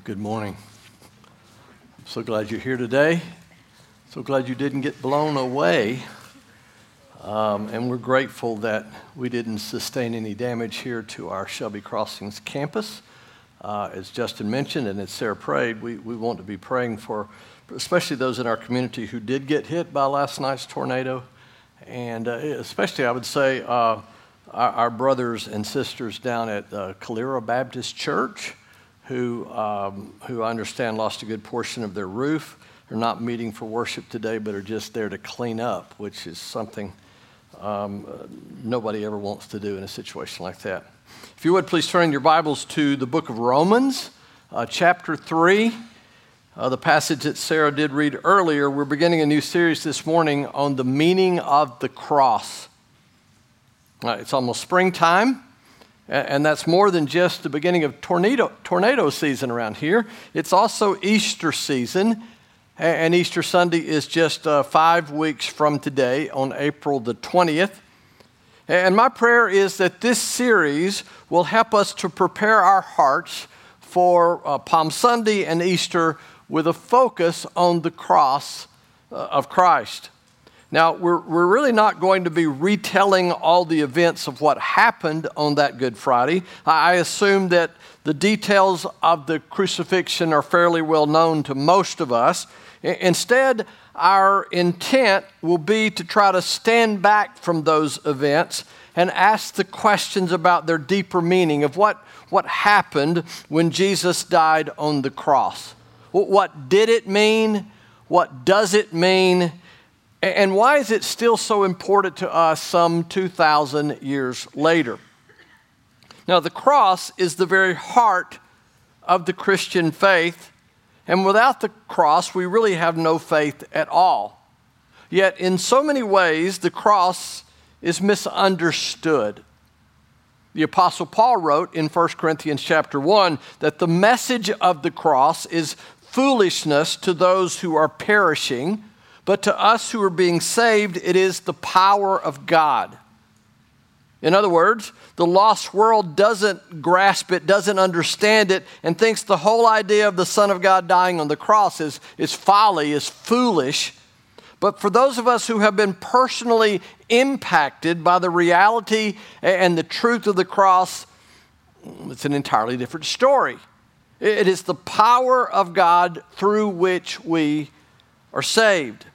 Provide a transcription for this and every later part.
Good morning. I'm so glad you're here today. So glad you didn't get blown away. And we're grateful that we didn't sustain any damage here to our Shelby Crossings campus. As Justin mentioned and as Sarah prayed, we want to be praying for especially those in our community who did get hit by last night's tornado. And especially, I would say, our brothers and sisters down at Calera Baptist Church who I understand lost a good portion of their roof. They're not meeting for worship today, but are just there to clean up, which is something nobody ever wants to do in a situation like that. If you would, please turn your Bibles to the book of Romans, chapter 3, the passage that Sarah did read earlier. We're beginning a new series this morning on the meaning of the cross. It's almost springtime. And that's more than just the beginning of tornado season around here. It's also Easter season, and Easter Sunday is just 5 weeks from today on April the 20th. And my prayer is that this series will help us to prepare our hearts for Palm Sunday and Easter with a focus on the cross of Christ. Now, we're really not going to be retelling all the events of what happened on that Good Friday. I assume that the details of the crucifixion are fairly well known to most of us. Instead, our intent will be to try to stand back from those events and ask the questions about their deeper meaning of what happened when Jesus died on the cross. What did it mean? What does it mean? And why is it still so important to us some 2,000 years later? Now, the cross is the very heart of the Christian faith, and without the cross, we really have no faith at all. Yet, in so many ways, the cross is misunderstood. The Apostle Paul wrote in 1 Corinthians chapter 1 that the message of the cross is foolishness to those who are perishing, but to us who are being saved, it is the power of God. In other words, the lost world doesn't grasp it, doesn't understand it, and thinks the whole idea of the Son of God dying on the cross is folly, is foolish. But for those of us who have been personally impacted by the reality and the truth of the cross, it's an entirely different story. It is the power of God through which we are saved.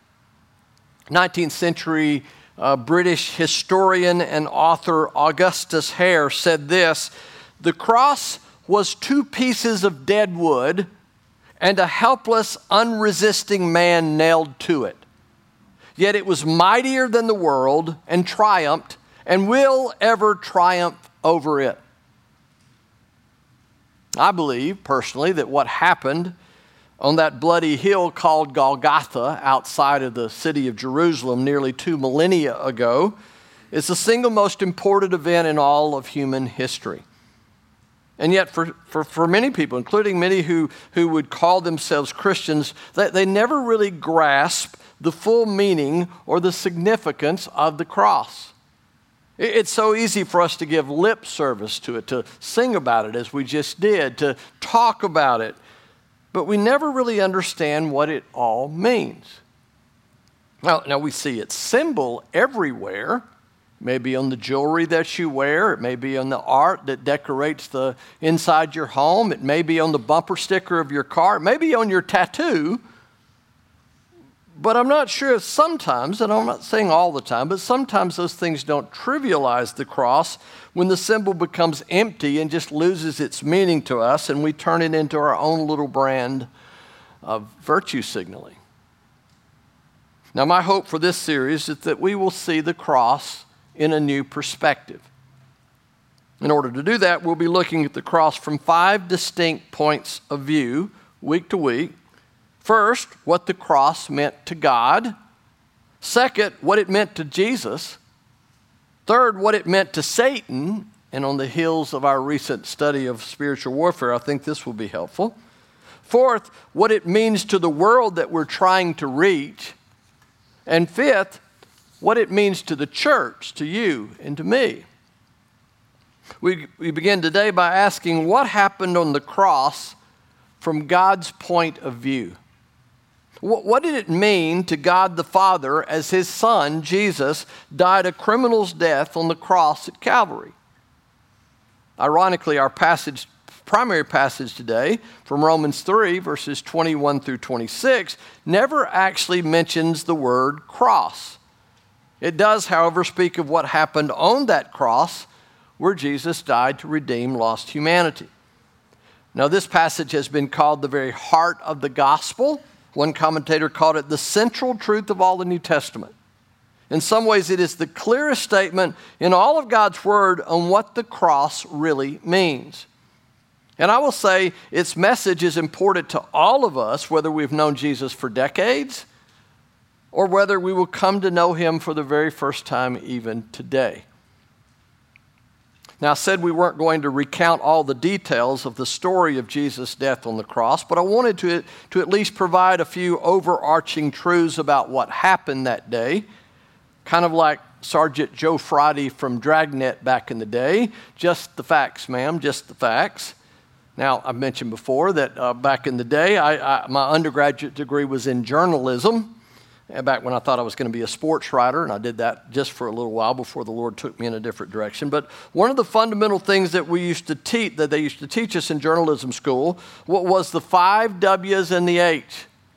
19th century British historian and author Augustus Hare said this: "The cross was 2 pieces of dead wood and a helpless, unresisting man nailed to it. Yet it was mightier than the world and triumphed and will ever triumph over it." I believe personally that what happened on that bloody hill called Golgotha outside of the city of Jerusalem nearly 2 millennia ago is the single most important event in all of human history. And yet for many people, including many who would call themselves Christians, they never really grasp the full meaning or the significance of the cross. It's so easy for us to give lip service to it, to sing about it as we just did, to talk about it. But we never really understand what it all means. Now we see its symbol everywhere. Maybe on the jewelry that you wear. It may be on the art that decorates the inside your home. It may be on the bumper sticker of your car. It may be on your tattoo. But I'm not sure if sometimes, and I'm not saying all the time, but sometimes those things don't trivialize the cross when the symbol becomes empty and just loses its meaning to us and we turn it into our own little brand of virtue signaling. Now, my hope for this series is that we will see the cross in a new perspective. In order to do that, we'll be looking at the cross from 5 distinct points of view, week to week. First, what the cross meant to God. Second, what it meant to Jesus. Third, what it meant to Satan. And on the heels of our recent study of spiritual warfare, I think this will be helpful. Fourth, what it means to the world that we're trying to reach. And fifth, what it means to the church, to you and to me. We begin today by asking what happened on the cross from God's point of view. What did it mean to God the Father as his Son, Jesus, died a criminal's death on the cross at Calvary? Ironically, our primary passage today from Romans 3, verses 21 through 26, never actually mentions the word cross. It does, however, speak of what happened on that cross where Jesus died to redeem lost humanity. Now, this passage has been called the very heart of the gospel. One commentator called it the central truth of all the New Testament. In some ways, it is the clearest statement in all of God's Word on what the cross really means. And I will say its message is important to all of us, whether we've known Jesus for decades or whether we will come to know him for the very first time even today. Now, I said we weren't going to recount all the details of the story of Jesus' death on the cross, but I wanted to at least provide a few overarching truths about what happened that day, kind of like Sergeant Joe Friday from Dragnet back in the day. Just the facts, ma'am, just the facts. Now, I mentioned before that back in the day, my undergraduate degree was in journalism, back when I thought I was going to be a sports writer, and I did that just for a little while before the Lord took me in a different direction. But one of the fundamental things that they used to teach us in journalism school was the 5 W's and the H.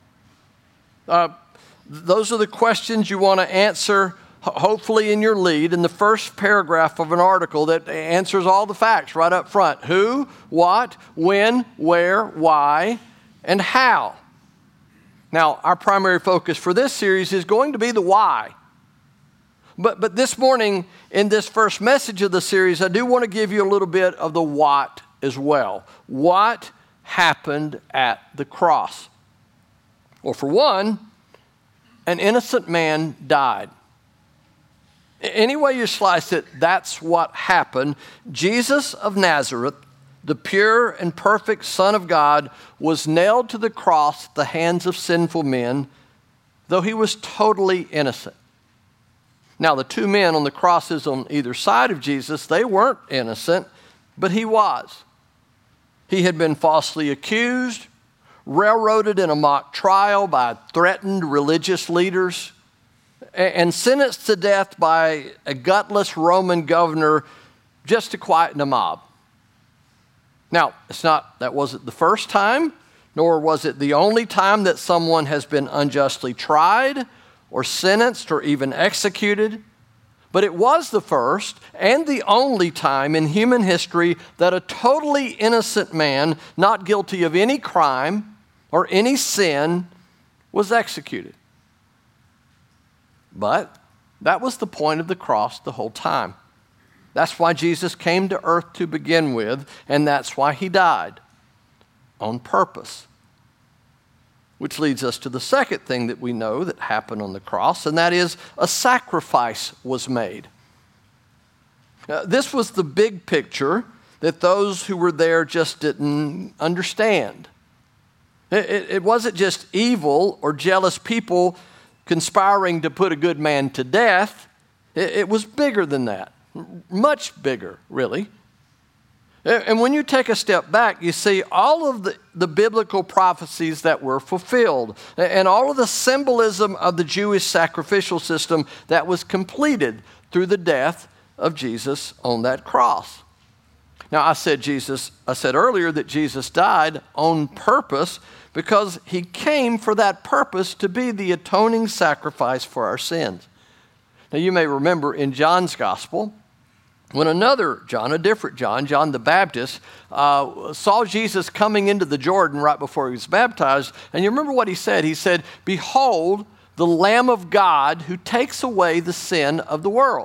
Those are the questions you want to answer, hopefully in your lead, in the first paragraph of an article that answers all the facts right up front. Who, what, when, where, why, and how. Now, our primary focus for this series is going to be the why. But this morning, in this first message of the series, I do want to give you a little bit of the what as well. What happened at the cross? Well, for one, an innocent man died. Any way you slice it, that's what happened. Jesus of Nazareth, the pure and perfect Son of God, was nailed to the cross at the hands of sinful men, though he was totally innocent. Now, the 2 men on the crosses on either side of Jesus, they weren't innocent, but he was. He had been falsely accused, railroaded in a mock trial by threatened religious leaders, and sentenced to death by a gutless Roman governor just to quieten a mob. Now, that wasn't the first time, nor was it the only time that someone has been unjustly tried or sentenced or even executed, but it was the first and the only time in human history that a totally innocent man, not guilty of any crime or any sin, was executed. But that was the point of the cross the whole time. That's why Jesus came to earth to begin with, and that's why he died, on purpose. Which leads us to the second thing that we know that happened on the cross, and that is a sacrifice was made. This was the big picture that those who were there just didn't understand. It wasn't just evil or jealous people conspiring to put a good man to death. It was bigger than that. Much bigger, really. And when you take a step back, you see all of the biblical prophecies that were fulfilled and all of the symbolism of the Jewish sacrificial system that was completed through the death of Jesus on that cross. Now, I said earlier that Jesus died on purpose because he came for that purpose, to be the atoning sacrifice for our sins. Now, you may remember in John's gospel, when another John, a different John, John the Baptist, saw Jesus coming into the Jordan right before he was baptized, and you remember what he said? He said, "Behold, the Lamb of God who takes away the sin of the world."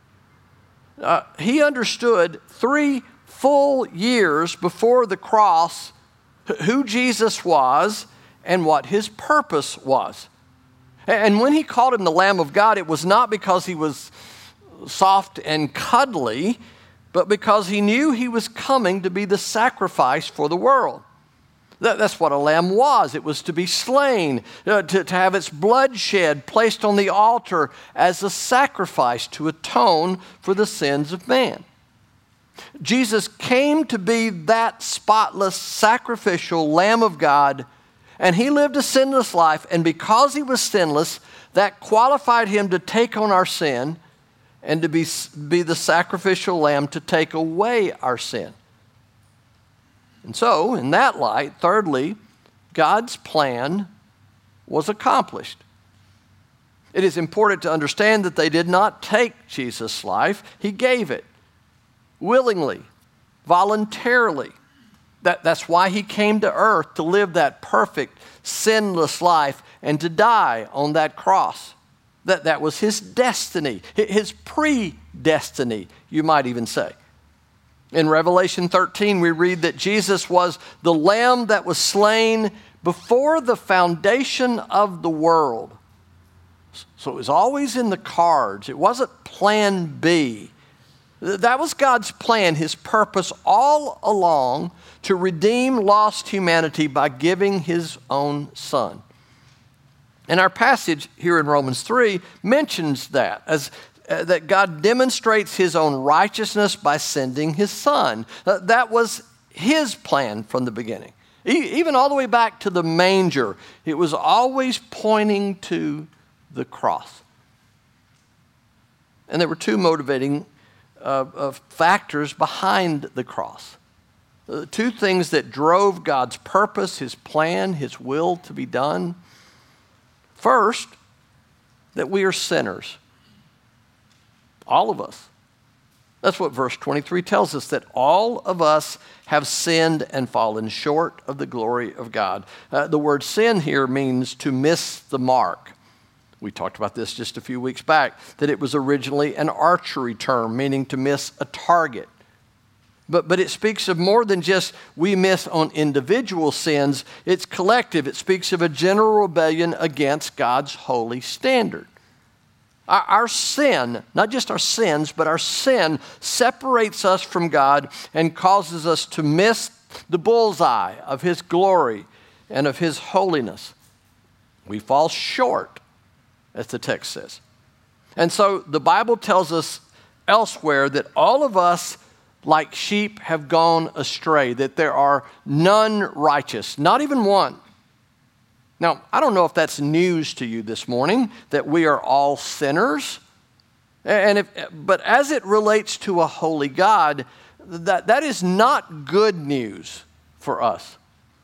He understood 3 full years before the cross who Jesus was and what his purpose was. And when he called him the Lamb of God, it was not because he was soft and cuddly, but because he knew he was coming to be the sacrifice for the world. That's what a lamb was. It was to be slain, to have its blood shed, placed on the altar as a sacrifice to atone for the sins of man. Jesus came to be that spotless, sacrificial Lamb of God, and he lived a sinless life, and because he was sinless, that qualified him to take on our sin and to be the sacrificial lamb to take away our sin. And so, in that light, thirdly, God's plan was accomplished. It is important to understand that they did not take Jesus' life. He gave it willingly, voluntarily. That's why he came to earth, to live that perfect, sinless life and to die on that cross. That was his destiny, his predestiny, you might even say. In Revelation 13, we read that Jesus was the Lamb that was slain before the foundation of the world. So it was always in the cards. It wasn't plan B. That was God's plan, his purpose all along, to redeem lost humanity by giving his own Son. And our passage here in Romans 3 mentions that, that God demonstrates his own righteousness by sending his Son. That was his plan from the beginning. Even all the way back to the manger, it was always pointing to the cross. And there were two motivating factors behind the cross. Two things that drove God's purpose, his plan, his will to be done. First, that we are sinners. All of us. That's what verse 23 tells us, that all of us have sinned and fallen short of the glory of God. The word sin here means to miss the mark. We talked about this just a few weeks back, that it was originally an archery term, meaning to miss a target. But it speaks of more than just we miss on individual sins. It's collective. It speaks of a general rebellion against God's holy standard. Our sin, not just our sins, but our sin separates us from God and causes us to miss the bullseye of his glory and of his holiness. We fall short, as the text says. And so the Bible tells us elsewhere that all of us, like sheep, have gone astray, that there are none righteous, not even one. Now, I don't know if that's news to you this morning, that we are all sinners. But as it relates to a holy God, that is not good news for us.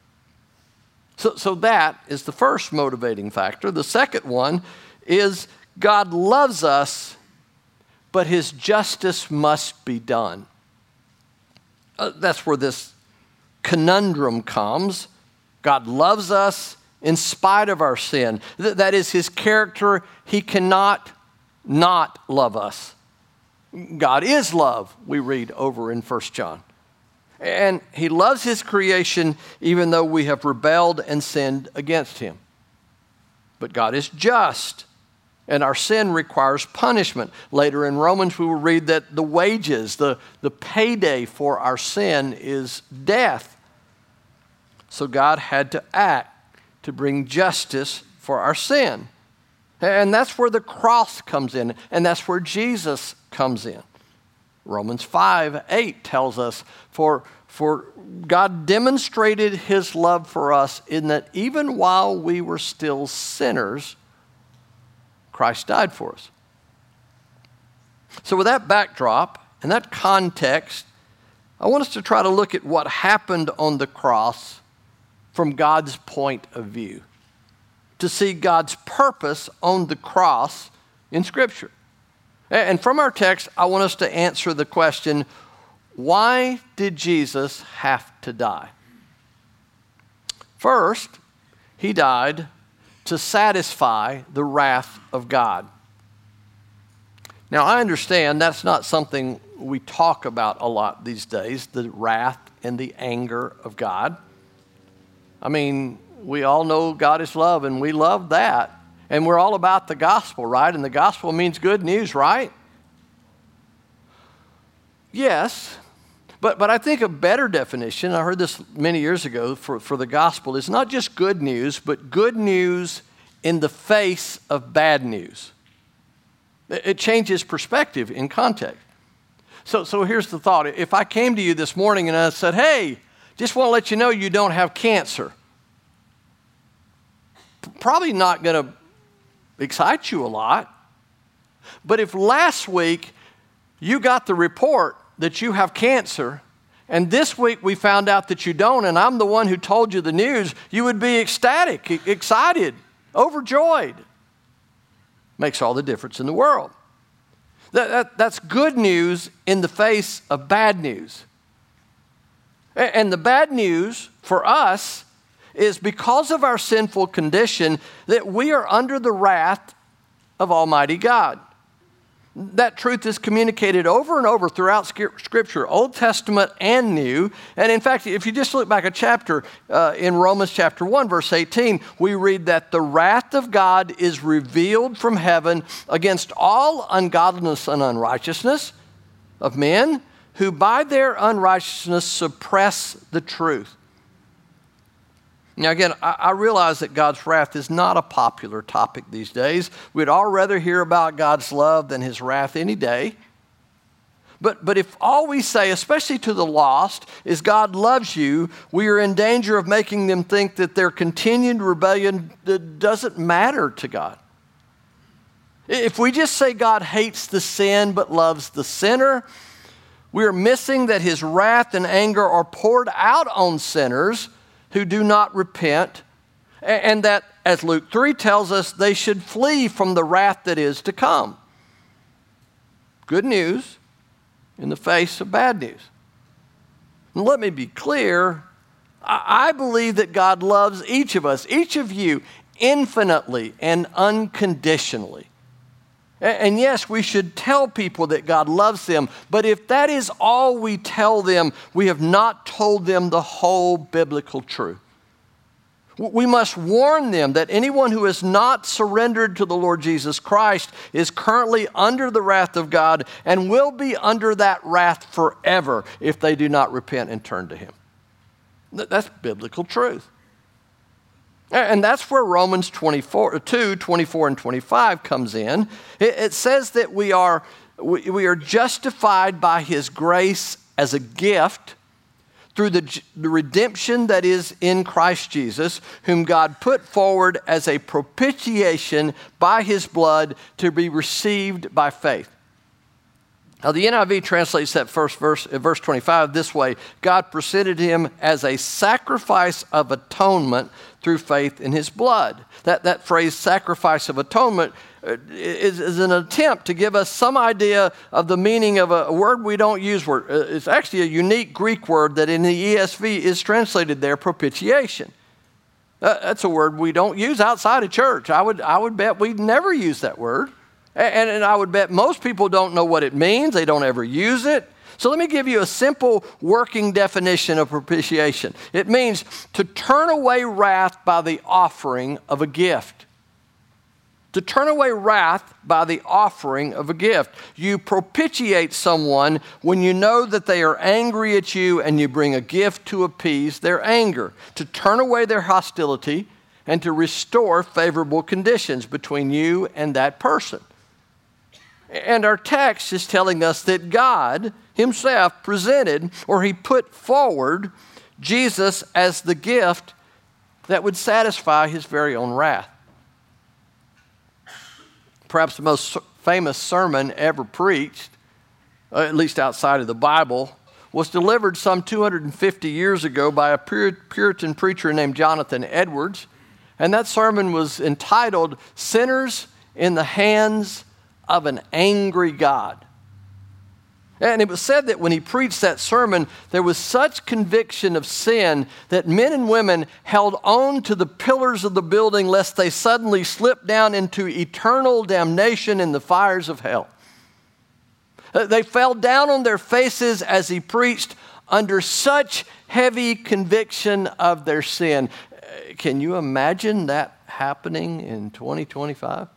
So that is the first motivating factor. The second one is God loves us, but his justice must be done. That's where this conundrum comes. God loves us in spite of our sin. That is his character. He cannot not love us. God is love, we read over in 1 John. And he loves his creation even though we have rebelled and sinned against him. But God is just, and our sin requires punishment. Later in Romans, we will read that the wages, the payday for our sin is death. So God had to act to bring justice for our sin. And that's where the cross comes in, and that's where Jesus comes in. Romans 5:8 tells us, for God demonstrated his love for us in that even while we were still sinners, Christ died for us. So with that backdrop and that context, I want us to try to look at what happened on the cross from God's point of view, to see God's purpose on the cross in Scripture. And from our text, I want us to answer the question, why did Jesus have to die? First, he died to satisfy the wrath of God. Now, I understand that's not something we talk about a lot these days, the wrath and the anger of God. I mean, we all know God is love, and we love that. And we're all about the gospel, right? And the gospel means good news, right? Yes. But I think a better definition, I heard this many years ago for the gospel, is not just good news, but good news in the face of bad news. It changes perspective in context. So here's the thought. If I came to you this morning and I said, hey, just want to let you know you don't have cancer, probably not going to excite you a lot. But if last week you got the report that you have cancer, and this week we found out that you don't, and I'm the one who told you the news, you would be ecstatic, excited, overjoyed. Makes all the difference in the world. That's good news in the face of bad news. And the bad news for us is because of our sinful condition that we are under the wrath of Almighty God. That truth is communicated over and over throughout Scripture, Old Testament and New. And in fact, if you just look back a chapter in Romans chapter 1, verse 18, we read that the wrath of God is revealed from heaven against all ungodliness and unrighteousness of men who by their unrighteousness suppress the truth. Now again, I realize that God's wrath is not a popular topic these days. We'd all rather hear about God's love than His wrath any day. But if all we say, especially to the lost, is God loves you, we are in danger of making them think that their continued rebellion doesn't matter to God. If we just say God hates the sin but loves the sinner, we are missing that His wrath and anger are poured out on sinners who do not repent, and that, as Luke 3 tells us, they should flee from the wrath that is to come. Good news in the face of bad news. And let me be clear, I believe that God loves each of us, each of you, infinitely and unconditionally. And yes, we should tell people that God loves them, but if that is all we tell them, we have not told them the whole biblical truth. We must warn them that anyone who has not surrendered to the Lord Jesus Christ is currently under the wrath of God and will be under that wrath forever if they do not repent and turn to Him. That's biblical truth. And that's where Romans 2, 24 and 25 comes in. It says that we are justified by His grace as a gift through the redemption that is in Christ Jesus, whom God put forward as a propitiation by His blood to be received by faith. Now, the NIV translates that first verse 25 this way: God presented Him as a sacrifice of atonement through faith in His blood. That phrase, sacrifice of atonement, is an attempt to give us some idea of the meaning of a word we don't use. It's actually a unique Greek word that in the ESV is translated there, propitiation. That's a word we don't use outside of church. I would bet we'd never use that word. And I would bet most people don't know what it means. They don't ever use it. So let me give you a simple working definition of propitiation. It means to turn away wrath by the offering of a gift. To turn away wrath by the offering of a gift. You propitiate someone when you know that they are angry at you and you bring a gift to appease their anger, to turn away their hostility and to restore favorable conditions between you and that person. And our text is telling us that God Himself presented, or He put forward, Jesus as the gift that would satisfy His very own wrath. Perhaps the most famous sermon ever preached, at least outside of the Bible, was delivered some 250 years ago by a Puritan preacher named Jonathan Edwards. And that sermon was entitled, "Sinners in the Hands of an Angry God." And it was said that when he preached that sermon, there was such conviction of sin that men and women held on to the pillars of the building lest they suddenly slip down into eternal damnation in the fires of hell. They fell down on their faces as he preached under such heavy conviction of their sin. Can you imagine that happening in 2025?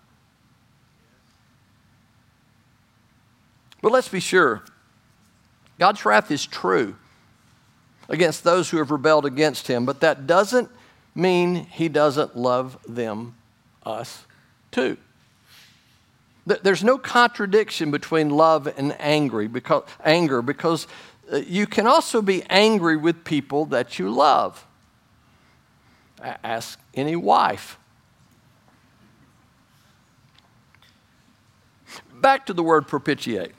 But let's be sure, God's wrath is true against those who have rebelled against Him, but that doesn't mean He doesn't love them, us, too. There's no contradiction between love and anger because you can also be angry with people that you love. Ask any wife. Back to the word propitiate.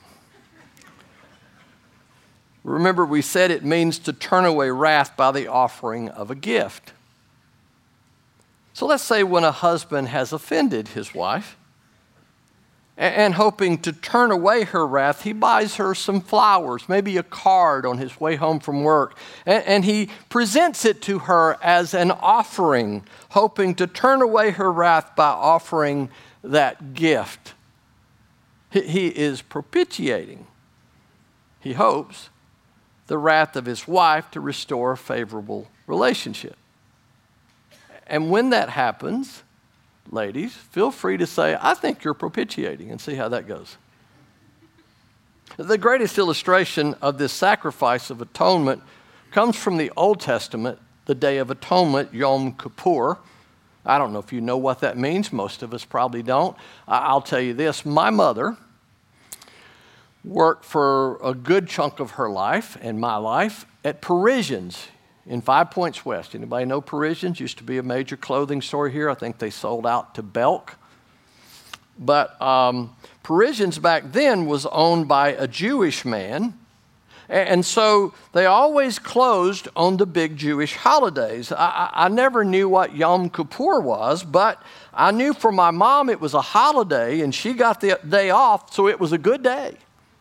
Remember, we said it means to turn away wrath by the offering of a gift. So let's say when a husband has offended his wife, and hoping to turn away her wrath, he buys her some flowers, maybe a card on his way home from work, and he presents it to her as an offering, hoping to turn away her wrath by offering that gift. He is propitiating, he hopes, the wrath of his wife to restore a favorable relationship. And when that happens, ladies, feel free to say, I think you're propitiating, and see how that goes. The greatest illustration of this sacrifice of atonement comes from the Old Testament, the Day of Atonement, Yom Kippur. I don't know if you know what that means. Most of us probably don't. I'll tell you this. My mother worked for a good chunk of her life and my life at Parisians in 5 Points West. Anybody know Parisians? Used to be a major clothing store here. I think they sold out to Belk. But Parisians back then was owned by a Jewish man. And so they always closed on the big Jewish holidays. I never knew what Yom Kippur was, but I knew for my mom it was a holiday and she got the day off, so it was a good day.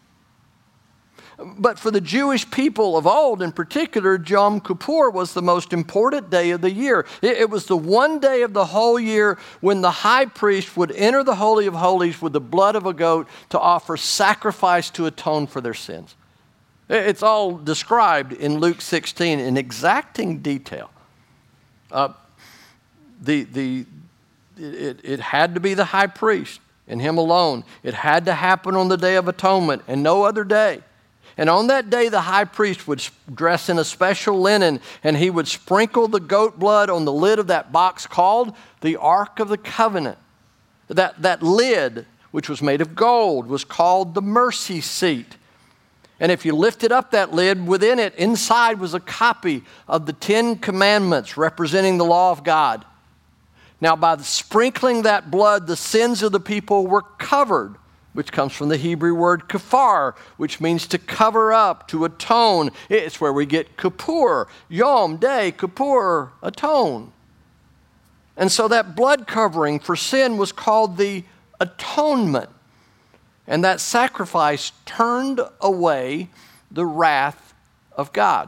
But for the Jewish people of old in particular, Yom Kippur was the most important day of the year. It was the one day of the whole year when the high priest would enter the Holy of Holies with the blood of a goat to offer sacrifice to atone for their sins. It's all described in Luke 16 in exacting detail. It had to be the high priest and him alone. It had to happen on the Day of Atonement and no other day. And on that day, the high priest would dress in a special linen, and he would sprinkle the goat blood on the lid of that box called the Ark of the Covenant. That lid, which was made of gold, was called the mercy seat. And if you lifted up that lid, within it, inside was a copy of the 10 Commandments representing the law of God. Now, by sprinkling that blood, the sins of the people were covered, which comes from the Hebrew word kafar, which means to cover up, to atone. It's where we get Kippur, Yom, day, Kippur, atone. And so that blood covering for sin was called the atonement. And that sacrifice turned away the wrath of God.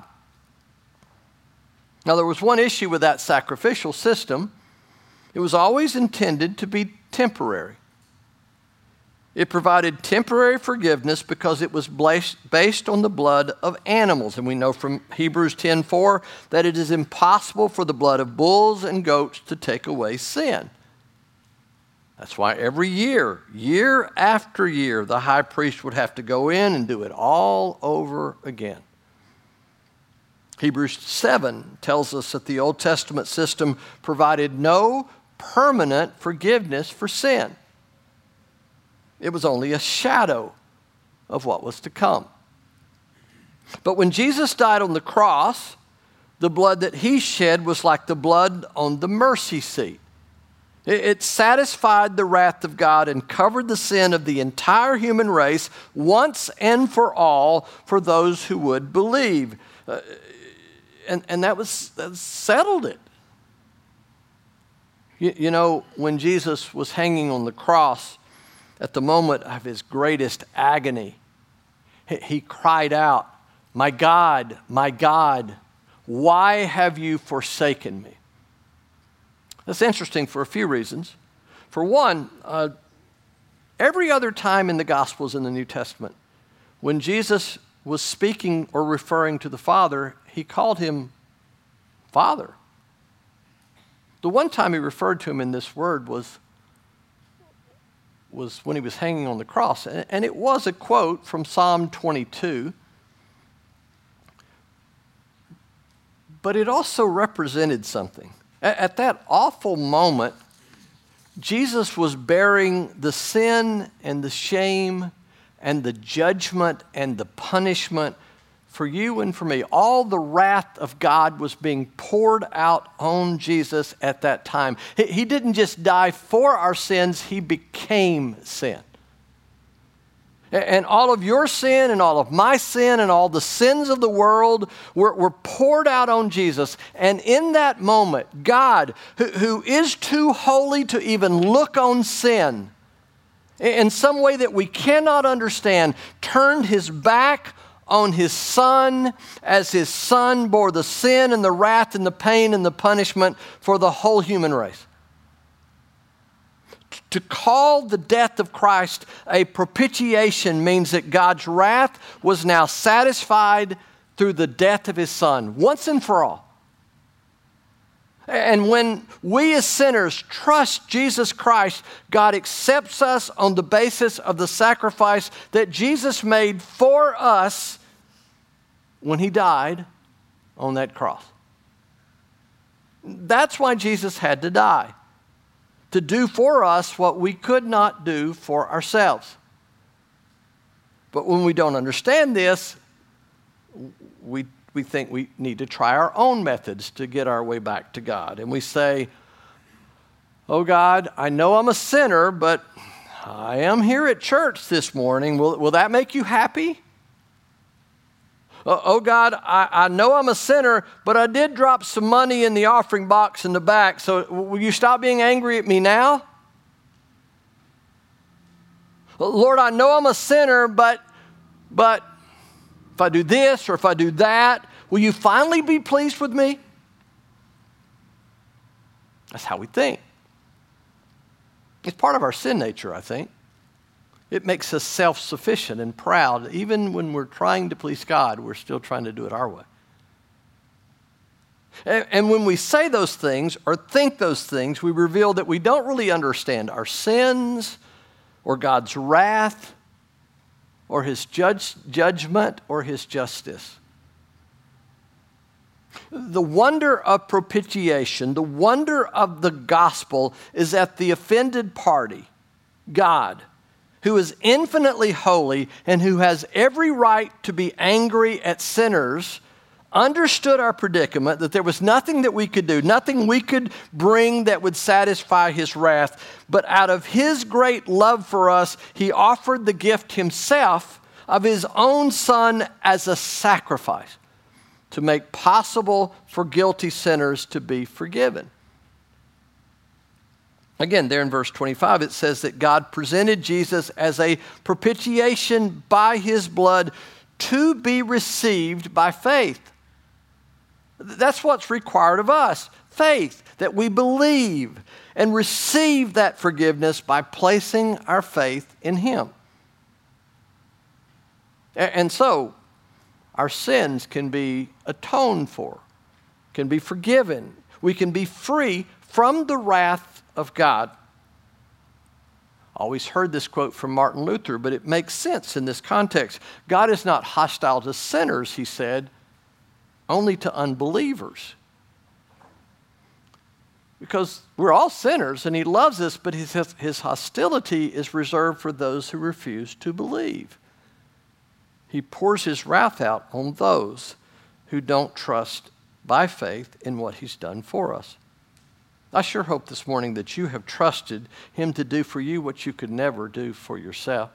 Now, there was one issue with that sacrificial system. It was always intended to be temporary. It provided temporary forgiveness because it was based on the blood of animals. And we know from Hebrews 10:4 that it is impossible for the blood of bulls and goats to take away sin. That's why every year, year after year, the high priest would have to go in and do it all over again. Hebrews 7 tells us that the Old Testament system provided no permanent forgiveness for sin. It was only a shadow of what was to come. But when Jesus died on the cross, the blood that he shed was like the blood on the mercy seat. It satisfied the wrath of God and covered the sin of the entire human race once and for all for those who would believe. And that settled it. You know, when Jesus was hanging on the cross, at the moment of his greatest agony, he cried out, my God, why have you forsaken me?" That's interesting for a few reasons. For one, every other time in the Gospels in the New Testament, when Jesus was speaking or referring to the Father, he called him Father. The one time he referred to him in this word was when he was hanging on the cross. And it was a quote from Psalm 22. But it also represented something. At that awful moment, Jesus was bearing the sin and the shame and the judgment and the punishment for you and for me. All the wrath of God was being poured out on Jesus at that time. He didn't just die for our sins, he became sin. And all of your sin and all of my sin and all the sins of the world were poured out on Jesus. And in that moment, God, who is too holy to even look on sin, in some way that we cannot understand, turned his back on his Son as his Son bore the sin and the wrath and the pain and the punishment for the whole human race. To call the death of Christ a propitiation means that God's wrath was now satisfied through the death of his Son, once and for all. And when we as sinners trust Jesus Christ, God accepts us on the basis of the sacrifice that Jesus made for us when he died on that cross. That's why Jesus had to die, to do for us what we could not do for ourselves. But when we don't understand this, we think we need to try our own methods to get our way back to God. And we say, oh God, I know I'm a sinner, but I am here at church this morning. Will that make you happy? Oh God, I know I'm a sinner, but I did drop some money in the offering box in the back, so will you stop being angry at me now? Lord, I know I'm a sinner, but if I do this or if I do that, will you finally be pleased with me? That's how we think. It's part of our sin nature, I think. It makes us self-sufficient and proud. Even when we're trying to please God, we're still trying to do it our way. And when we say those things or think those things, we reveal that we don't really understand our sins or God's wrath or his judgment or his justice. The wonder of propitiation, the wonder of the gospel is that the offended party, God, who is infinitely holy and who has every right to be angry at sinners, understood our predicament, that there was nothing that we could do, nothing we could bring that would satisfy his wrath. But out of his great love for us, he offered the gift himself of his own Son as a sacrifice to make possible for guilty sinners to be forgiven. Again, there in verse 25, it says that God presented Jesus as a propitiation by his blood to be received by faith. That's what's required of us, faith, that we believe and receive that forgiveness by placing our faith in him. And so, our sins can be atoned for, can be forgiven. We can be free from the wrath of God. Always heard this quote from Martin Luther, but it makes sense in this context. God is not hostile to sinners, he said, only to unbelievers. Because we're all sinners and he loves us, but his hostility is reserved for those who refuse to believe. He pours his wrath out on those who don't trust by faith in what he's done for us. I sure hope this morning that you have trusted him to do for you what you could never do for yourself.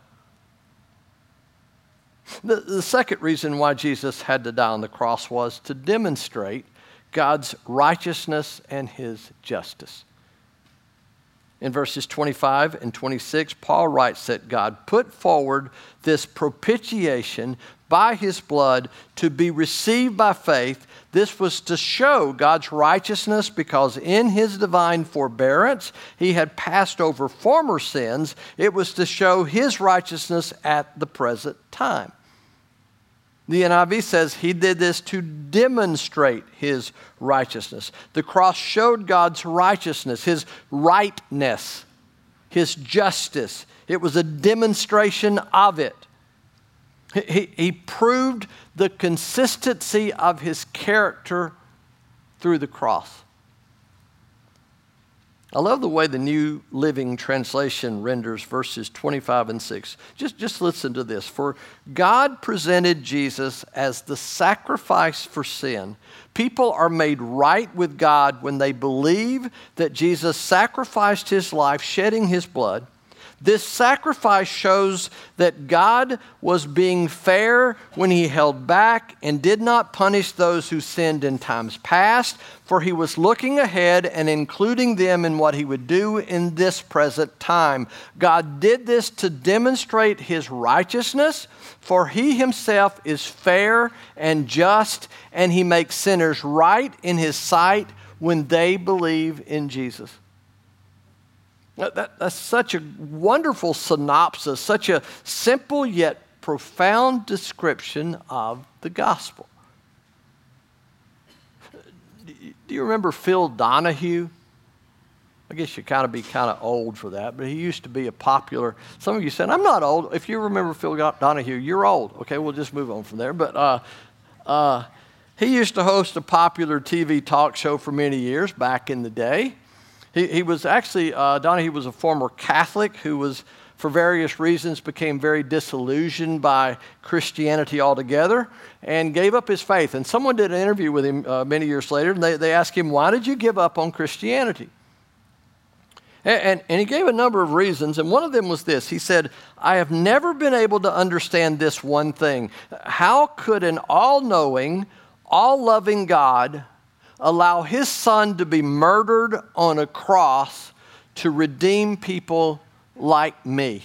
The second reason why Jesus had to die on the cross was to demonstrate God's righteousness and his justice. In verses 25 and 26, Paul writes that God put forward this propitiation by his blood to be received by faith. This was to show God's righteousness because in his divine forbearance, he had passed over former sins. It was to show his righteousness at the present time. The NIV says he did this to demonstrate his righteousness. The cross showed God's righteousness, his rightness, his justice. It was a demonstration of it. He proved the consistency of his character through the cross. I love the way the New Living Translation renders verses 25 and 6. Just listen to this. For God presented Jesus as the sacrifice for sin. People are made right with God when they believe that Jesus sacrificed his life, shedding his blood. This sacrifice shows that God was being fair when he held back and did not punish those who sinned in times past, for he was looking ahead and including them in what he would do in this present time. God did this to demonstrate his righteousness, for he himself is fair and just, and he makes sinners right in his sight when they believe in Jesus. That's such a wonderful synopsis, such a simple yet profound description of the gospel. Do you remember Phil Donahue? I guess you be kind of old for that, but he used to be a popular. Some of you said, I'm not old. If you remember Phil Donahue, you're old. Okay, we'll just move on from there. But he used to host a popular TV talk show for many years back in the day. He was actually, Donahue was a former Catholic who was, for various reasons, became very disillusioned by Christianity altogether and gave up his faith. And someone did an interview with him many years later, and they asked him, why did you give up on Christianity? And he gave a number of reasons, and one of them was this. He said, I have never been able to understand this one thing. How could an all-knowing, all-loving God allow his son to be murdered on a cross to redeem people like me?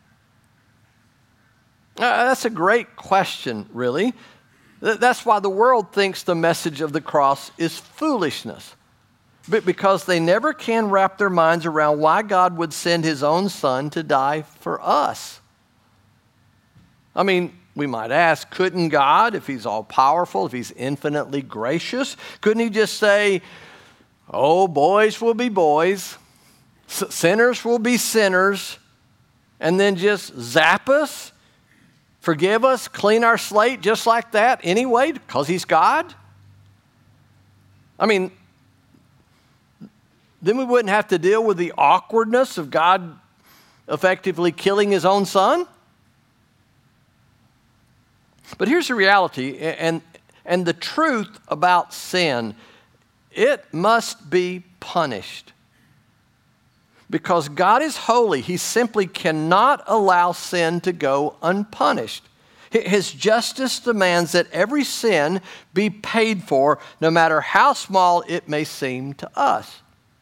That's a great question, really. That's why the world thinks the message of the cross is foolishness, because they never can wrap their minds around why God would send his own son to die for us. I mean, we might ask, couldn't God, if he's all-powerful, if he's infinitely gracious, couldn't he just say, oh, boys will be boys, sinners will be sinners, and then just zap us, forgive us, clean our slate just like that anyway, because he's God? I mean, then we wouldn't have to deal with the awkwardness of God effectively killing his own son? But here's the reality, and the truth about sin. It must be punished. Because God is holy, he simply cannot allow sin to go unpunished. His justice demands that every sin be paid for, no matter how small it may seem to us.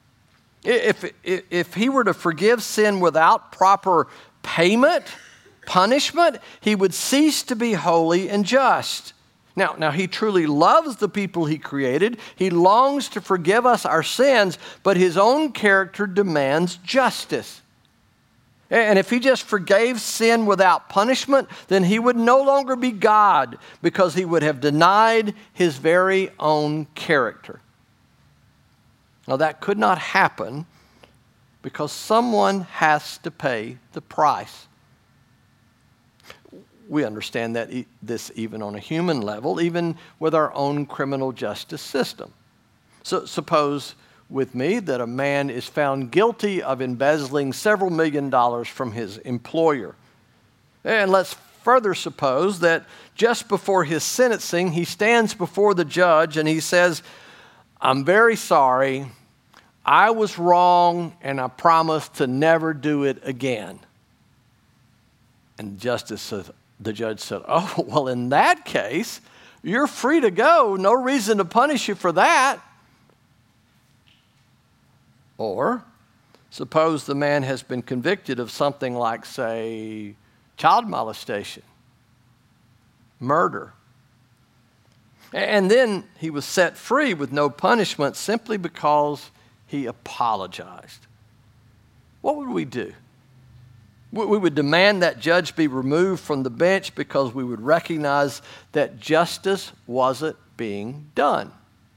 If he were to forgive sin without proper payment, punishment, he would cease to be holy and just. Now, he truly loves the people he created. He longs to forgive us our sins, but his own character demands justice. And if he just forgave sin without punishment, then he would no longer be God, because he would have denied his very own character. Now, that could not happen because someone has to pay the price. We understand that this even on a human level, even with our own criminal justice system. So suppose with me that a man is found guilty of embezzling several $1 million from his employer. And let's further suppose that just before his sentencing, he stands before the judge and he says, I'm very sorry, I was wrong and I promise to never do it again. And the judge said, oh, well, in that case, you're free to go. No reason to punish you for that. Or suppose the man has been convicted of something like, say, child molestation, murder. And then he was set free with no punishment simply because he apologized. What would we do? We would demand that judge be removed from the bench because we would recognize that justice wasn't being done.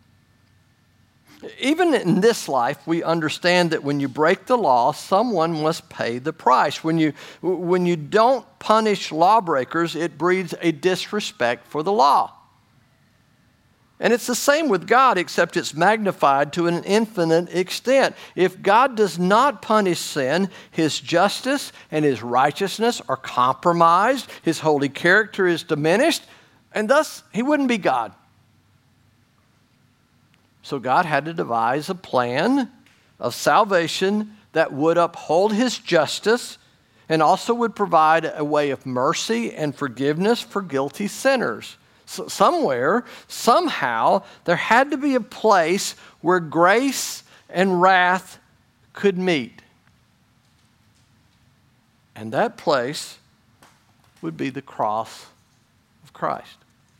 Even in this life, we understand that when you break the law, someone must pay the price. When you don't punish lawbreakers, it breeds a disrespect for the law. And it's the same with God, except it's magnified to an infinite extent. If God does not punish sin, his justice and his righteousness are compromised, his holy character is diminished, and thus he wouldn't be God. So God had to devise a plan of salvation that would uphold his justice and also would provide a way of mercy and forgiveness for guilty sinners. So somewhere, somehow, there had to be a place where grace and wrath could meet. And that place would be the cross of Christ.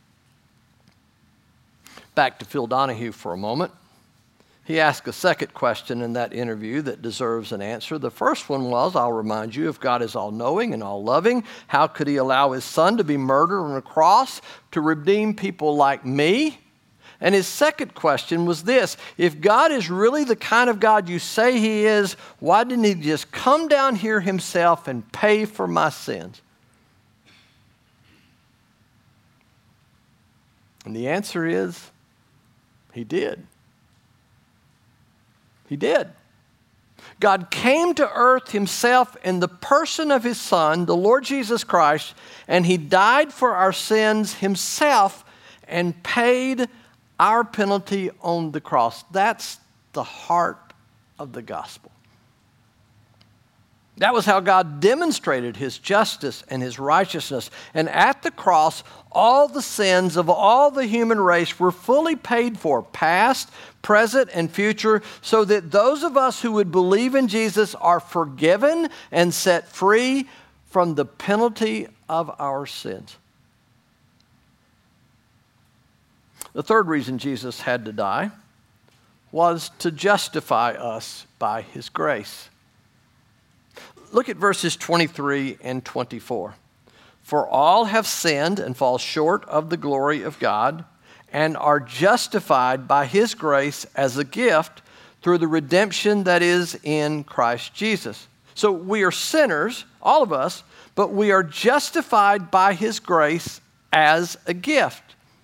Back to Phil Donahue for a moment. He asked a second question in that interview that deserves an answer. The first one was, I'll remind you, if God is all-knowing and all-loving, how could he allow his son to be murdered on a cross to redeem people like me? And his second question was this: if God is really the kind of God you say he is, why didn't he just come down here himself and pay for my sins? And the answer is, he did. He did. God came to earth himself in the person of his Son, the Lord Jesus Christ, and he died for our sins himself and paid our penalty on the cross. That's the heart of the gospel. That was how God demonstrated his justice and his righteousness. And at the cross, all the sins of all the human race were fully paid for, past, present, and future, so that those of us who would believe in Jesus are forgiven and set free from the penalty of our sins. The third reason Jesus had to die was to justify us by his grace. Look at verses 23 and 24. For all have sinned and fall short of the glory of God and are justified by his grace as a gift through the redemption that is in Christ Jesus. So we are sinners, all of us, but we are justified by his grace as a gift.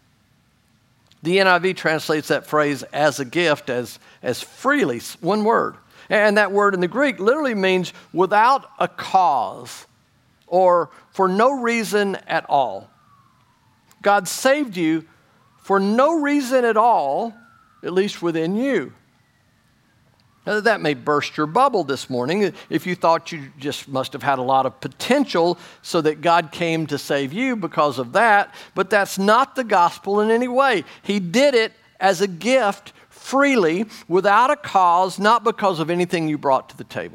The NIV translates that phrase as a gift as freely, one word. And that word in the Greek literally means without a cause or for no reason at all. God saved you for no reason at all, at least within you. Now, that may burst your bubble this morning if you thought you just must have had a lot of potential so that God came to save you because of that, but that's not the gospel in any way. He did it as a gift freely, without a cause, not because of anything you brought to the table.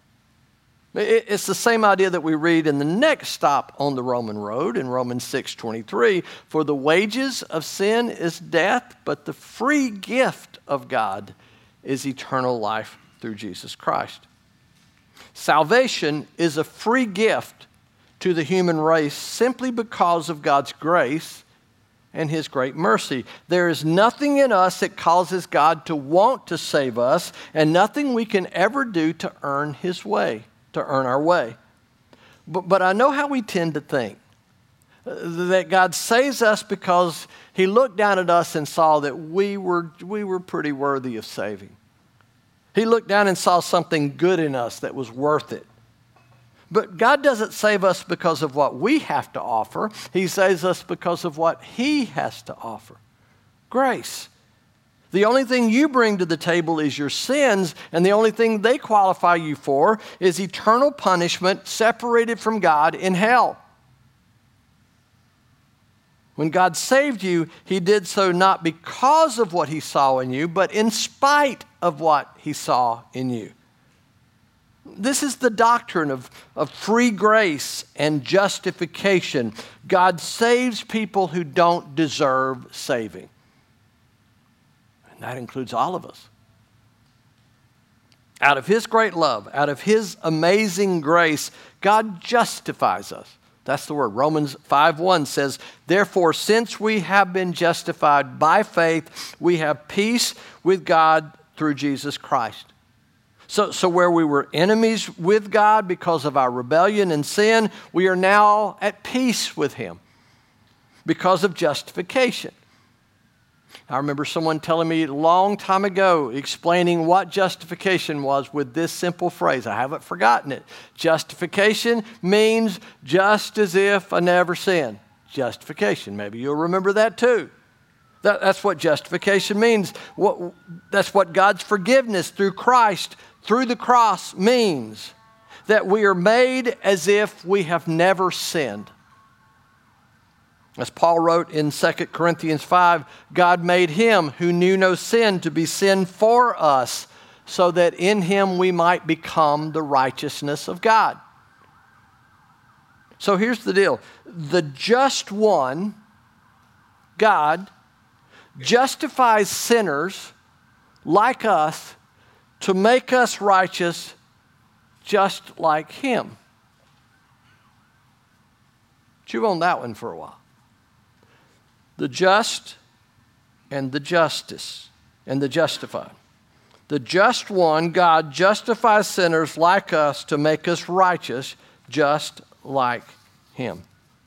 It's the same idea that we read in the next stop on the Roman road in Romans 6:23. For the wages of sin is death, but the free gift of God is eternal life through Jesus Christ. Salvation is a free gift to the human race simply because of God's grace and his great mercy. There is nothing in us that causes God to want to save us, and nothing we can ever do to earn his way, to earn our way. But I know how we tend to think. That God saves us because he looked down at us and saw that we were pretty worthy of saving. He looked down and saw something good in us that was worth it. But God doesn't save us because of what we have to offer. He saves us because of what he has to offer. Grace. The only thing you bring to the table is your sins, and the only thing they qualify you for is eternal punishment separated from God in hell. When God saved you, he did so not because of what he saw in you, but in spite of what he saw in you. This is the doctrine of free grace and justification. God saves people who don't deserve saving. And that includes all of us. Out of his great love, out of his amazing grace, God justifies us. That's the word. Romans 5:1 says, therefore, since we have been justified by faith, we have peace with God through Jesus Christ. So where we were enemies with God because of our rebellion and sin, we are now at peace with him because of justification. I remember someone telling me a long time ago, explaining what justification was with this simple phrase. I haven't forgotten it. Justification means just as if I never sinned. Justification. Maybe you'll remember that too. That's what justification means. That's what God's forgiveness through Christ, through the cross means. That we are made as if we have never sinned. As Paul wrote in 2 Corinthians 5, God made him who knew no sin to be sin for us, so that in him we might become the righteousness of God. So here's the deal. The just one, God, justifies sinners like us to make us righteous just like him. Chew on that one for a while. The just and the justice and the justified. The just one, God, justifies sinners like us to make us righteous just like him.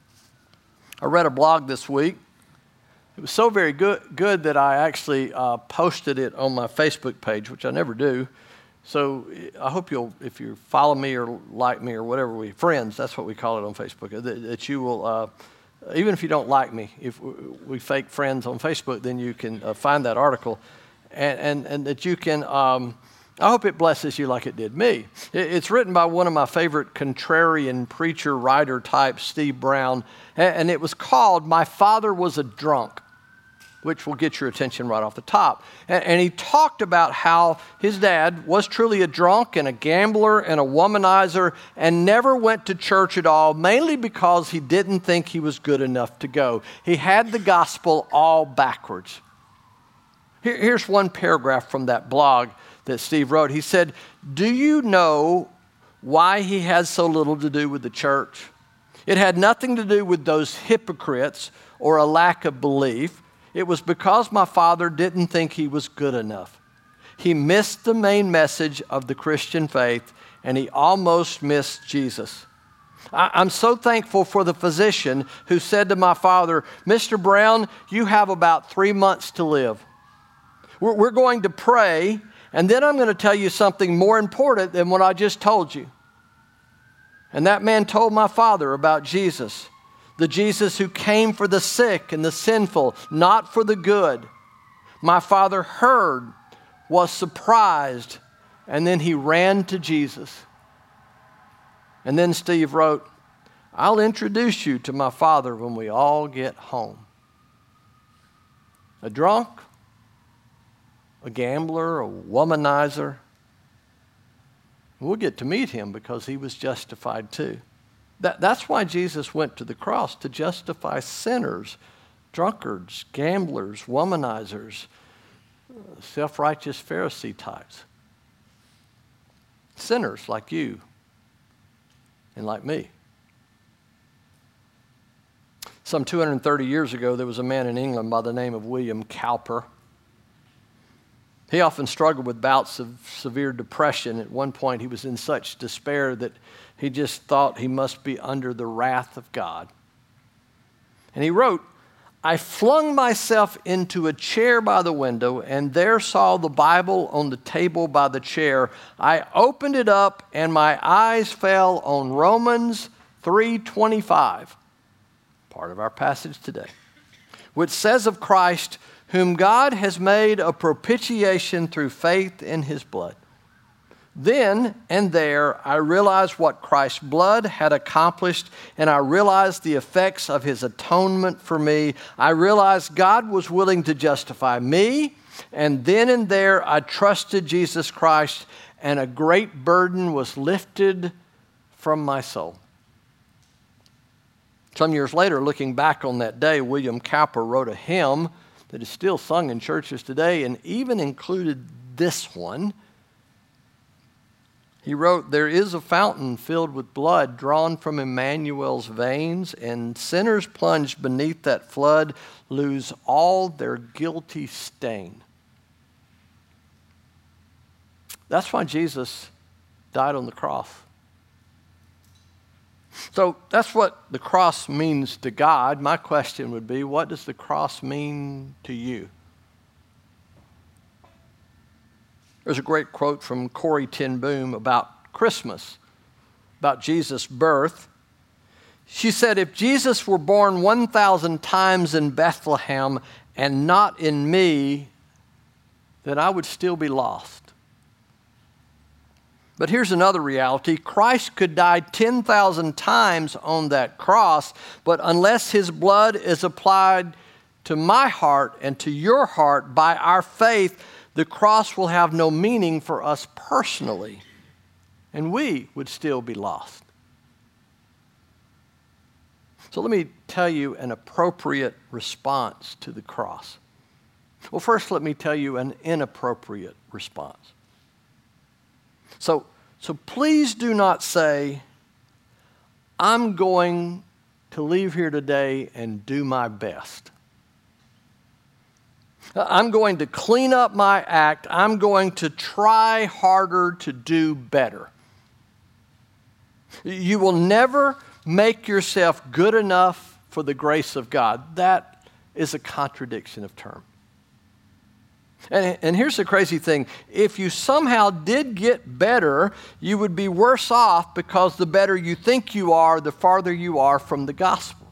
I read a blog this week. It was so very good that I actually posted it on my Facebook page, which I never do. So I hope you'll, if you follow me or like me or whatever, friends, that's what we call it on Facebook, that you will... even if you don't like me, if we fake friends on Facebook, then you can find that article and that you can, I hope it blesses you like it did me. It's written by one of my favorite contrarian preacher, writer types, Steve Brown, and it was called My Father Was a Drunk, which will get your attention right off the top. And he talked about how his dad was truly a drunk and a gambler and a womanizer and never went to church at all, mainly because he didn't think he was good enough to go. He had the gospel all backwards. Here's one paragraph from that blog that Steve wrote. He said, "Do you know why he had so little to do with the church? It had nothing to do with those hypocrites or a lack of belief. It was because my father didn't think he was good enough. He missed the main message of the Christian faith, and he almost missed Jesus. I'm so thankful for the physician who said to my father, 'Mr. Brown, you have about 3 months to live. We're going to pray, and then I'm going to tell you something more important than what I just told you.' And that man told my father about Jesus. The Jesus who came for the sick and the sinful, not for the good. My father heard, was surprised, and then he ran to Jesus." And then Steve wrote, "I'll introduce you to my father when we all get home." A drunk, a gambler, a womanizer. We'll get to meet him because he was justified too. That's why Jesus went to the cross, to justify sinners, drunkards, gamblers, womanizers, self-righteous Pharisee types. Sinners like you and like me. Some 230 years ago, there was a man in England by the name of William Cowper. He often struggled with bouts of severe depression. At one point, he was in such despair that he just thought he must be under the wrath of God. And he wrote, "I flung myself into a chair by the window and there saw the Bible on the table by the chair. I opened it up and my eyes fell on Romans 3:25, part of our passage today, which says of Christ, whom God has made a propitiation through faith in his blood. Then and there, I realized what Christ's blood had accomplished, and I realized the effects of his atonement for me. I realized God was willing to justify me, and then and there, I trusted Jesus Christ, and a great burden was lifted from my soul." Some years later, looking back on that day, William Cowper wrote a hymn that is still sung in churches today and even included this one. He wrote, "There is a fountain filled with blood drawn from Emmanuel's veins, and sinners plunged beneath that flood lose all their guilty stain." That's why Jesus died on the cross. So that's what the cross means to God. My question would be, what does the cross mean to you? There's a great quote from Corrie ten Boom about Christmas, about Jesus' birth. She said, "If Jesus were born 1,000 times in Bethlehem and not in me, then I would still be lost." But here's another reality. Christ could die 10,000 times on that cross, but unless his blood is applied to my heart and to your heart by our faith, the cross will have no meaning for us personally, and we would still be lost. So let me tell you an appropriate response to the cross. Well, first let me tell you an inappropriate response. So please do not say, "I'm going to leave here today and do my best. I'm going to clean up my act. I'm going to try harder to do better." You will never make yourself good enough for the grace of God. That is a contradiction of terms. And here's the crazy thing. If you somehow did get better, you would be worse off because the better you think you are, the farther you are from the gospel.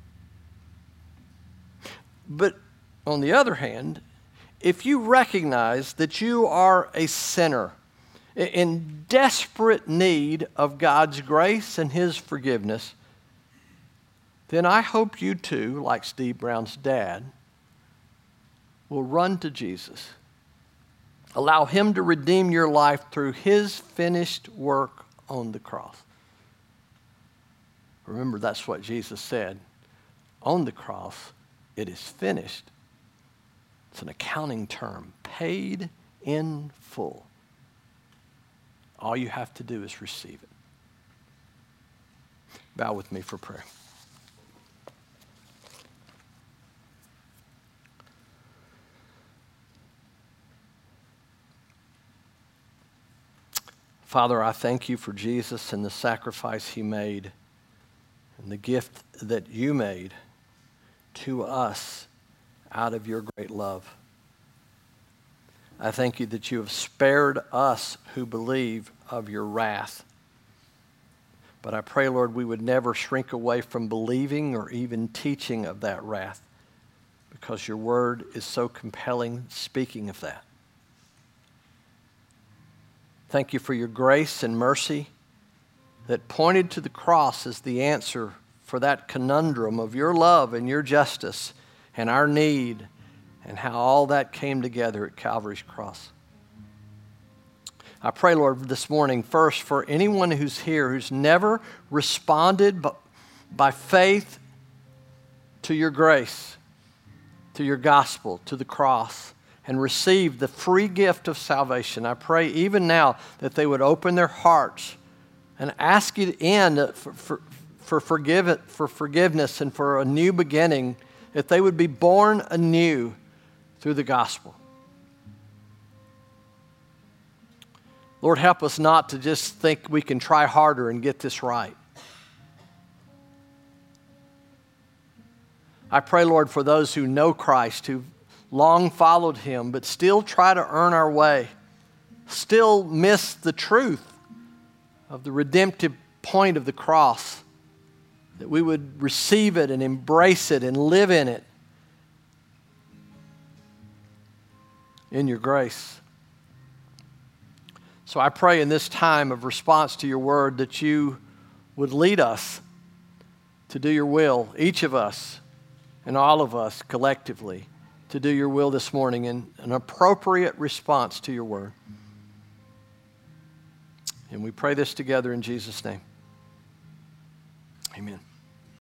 But on the other hand, if you recognize that you are a sinner in desperate need of God's grace and his forgiveness, then I hope you too, like Steve Brown's dad, will run to Jesus. Allow him to redeem your life through his finished work on the cross. Remember, that's what Jesus said. On the cross, it is finished. It's an accounting term, paid in full. All you have to do is receive it. Bow with me for prayer. Father, I thank you for Jesus and the sacrifice he made and the gift that you made to us out of your great love. I thank you that you have spared us who believe of your wrath. But I pray, Lord, we would never shrink away from believing or even teaching of that wrath, because your word is so compelling speaking of that. Thank you for your grace and mercy that pointed to the cross as the answer for that conundrum of your love and your justice and our need, and how all that came together at Calvary's cross. I pray, Lord, this morning first for anyone who's here who's never responded by faith to your grace, to your gospel, to the cross, and received the free gift of salvation. I pray even now that they would open their hearts and ask you in for forgiveness and for a new beginning, that they would be born anew through the gospel. Lord, help us not to just think we can try harder and get this right. I pray, Lord, for those who know Christ, who long followed him, but still try to earn our way, still miss the truth of the redemptive point of the cross, that we would receive it and embrace it and live in it in your grace. So I pray in this time of response to your word that you would lead us to do your will, each of us and all of us collectively, to do your will this morning in an appropriate response to your word. And we pray this together in Jesus' name. Amen.